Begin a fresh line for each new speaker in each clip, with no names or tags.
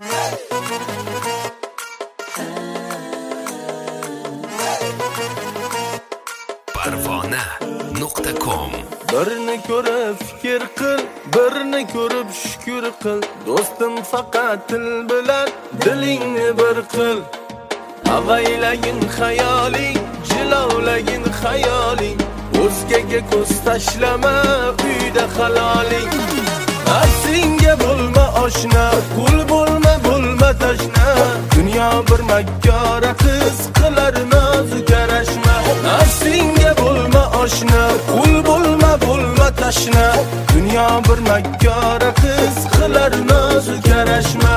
Parvona.com
Birini ko'rib fikr qil, birini ko'rib shukr qil. Do'stim faqat til bilan dilingni bir qil. Avaylagin xayoling, jilovlagin xayoling. O'zgaga ko'z tashlama, uyda haloling. Nafsingga bo'lma oshna, qul bo'lma tashna. Dunyo bir makkora qiz qilar nozu karashma. Nafsingga bo'lma oshna, qul bo'lma tashna. Dunyo bir makkora qiz qilar nozu karashma.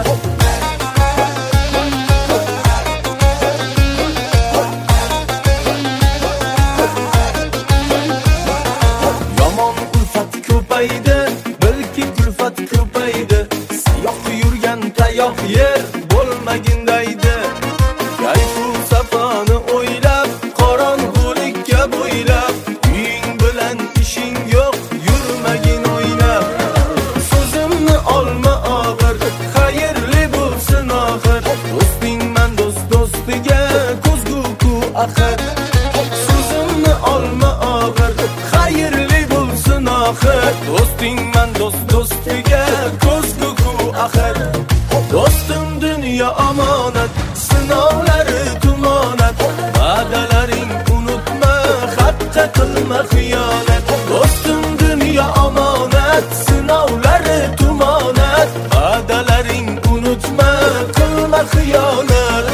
Yomon ulfat ko'paydi, balki kulfat ko'paydi. Siyoh yurgan tayoq yer bo'lmagindaydi. Kayfu safoni o'ylab, qorong'ulikka bo'ylab, uying bilan ishing yo'q, yurmagin o'ynab. So'zimni olma og'ir, xayrli bo'lsin oxir. Do'stingman do'stiga ko'zgu-ku axir. So'zimni olma og'ir, xayrli bo'lsin oxir. Do'stingman do'stiga ko'zgu-ku axir. Do'stim dunyo omonat, sinovlari tumonat. Va'dalaring unutma, xatqa qilma xiyonat. Do'stim dunyo omonat, sinovlari tumonat. Va'dalaring unutma, qilma xiyonat.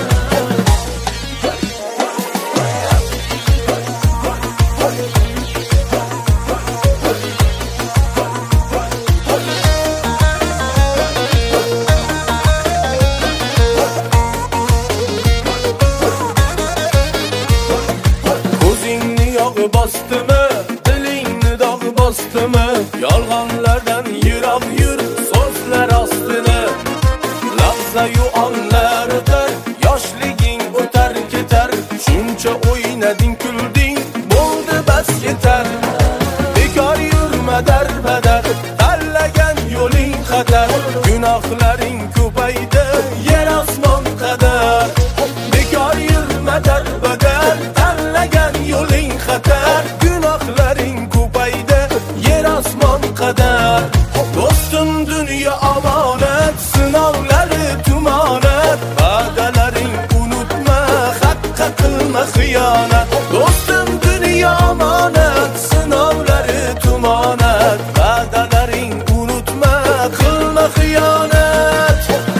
Bostimi, dilingni dog' bostimi? Yolg'onlardan yiroq yur, so'zlar ostini. Lahza-yu onlar o'tar, yoshliging o'tar ketar. Shuncha o'ynading, kulding, bo'ldi bas yetar. Bekor yurma darbadar, tanlagan yo'ling xatar. Gunohlaring ko'paydi, yer osmon qadar. Bekor yurma darbadar, tanlagan yo'ling xatar. Gunohlaring ko'paydi, yer osmon qadar. Do'stim dunyo omonat, sinovlari tumonat. Va'dalaring unutma, haqqa qilma xiyonat. Do'stim dunyo omonat, sinovlari tumonat. Va'dalaring unutma, qilma xiyonat.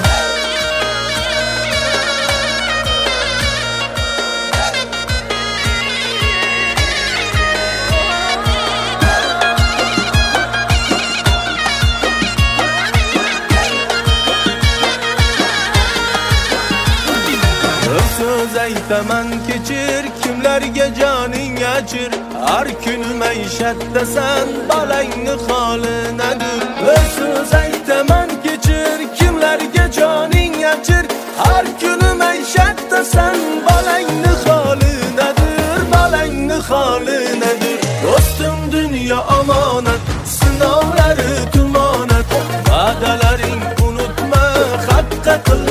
So'z aytaman kechir, kimlarga joning achir. Har kun maishatdasan, balangni holinadir. Bir so'z aytaman kechir, kimlarga joning achir. Har kun maishatdasan, balangni holinadir, balangni holinadir. Do'stim dunyo omonat, sinovlari tumonat. Va'dalaring unutma, haqqa qil